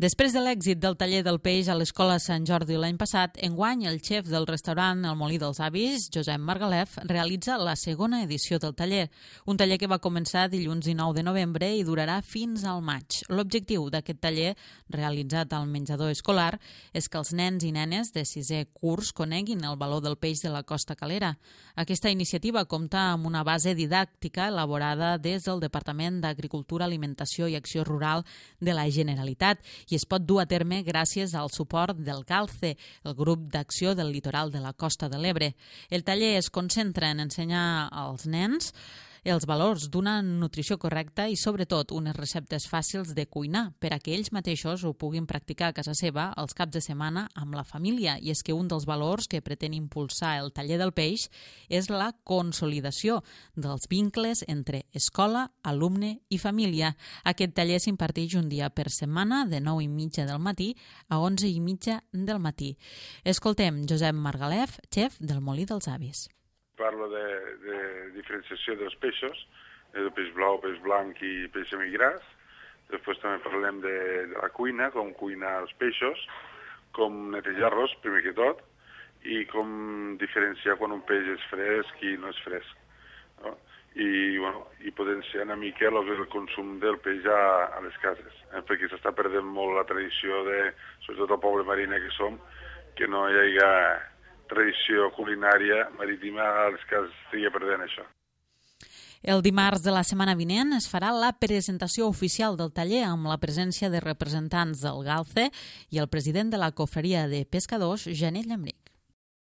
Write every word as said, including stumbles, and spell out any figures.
Després de l'èxit del taller del peix a l'Escola Sant Jordi l'any passat, enguany el xef del restaurant El Molí dels Avis, Josep Margalef, realitza la segona edició del taller, un taller que va començar dilluns dinou de novembre i durarà fins al maig. L'objectiu d'aquest taller, realitzat al menjador escolar, és que els nens i nenes de sisè curs coneguin el valor del peix de la costa calera. Aquesta iniciativa compta amb una base didàctica elaborada des del Departament d'Agricultura, Alimentació i Acció Rural de la Generalitat i es pot dur a terme gràcies al suport del GALCE, el grup d'acció del litoral de la Costa de l'Ebre. El taller es concentra en ensenyar als nens els valors d'una nutrició correcta i, sobretot, unes receptes fàcils de cuinar per a que ells mateixos ho puguin practicar a casa seva els caps de setmana amb la família. I és que un dels valors que pretén impulsar el taller del peix és la consolidació dels vincles entre escola, alumne i família. Aquest taller s'imparteix un dia per setmana de nou i mitja del matí a onze i mitja del matí. Escoltem Josep Margalef, xef del Molí dels Avis. Parlo de, de diferenciació dels peixos, de peix blau, peix blanc i peix semigras. Després també parlem de, de la cuina, com cuinar els peixos, com netejar-los, primer que tot, i com diferenciar quan un peix és fresc i no és fresc. No? I, bueno, i potenciar una mica el, el consum del peix a, a les cases, eh? perquè s'està perdent molt la tradició de, sobretot el poble marina que som, que no hi hagi tradició culinària marítima als que estigui perdent això. El dimarts de la setmana vinent es farà la presentació oficial del taller amb la presència de representants del GALCE i el president de la Cofreria de Pescadors, Janet Llambrich.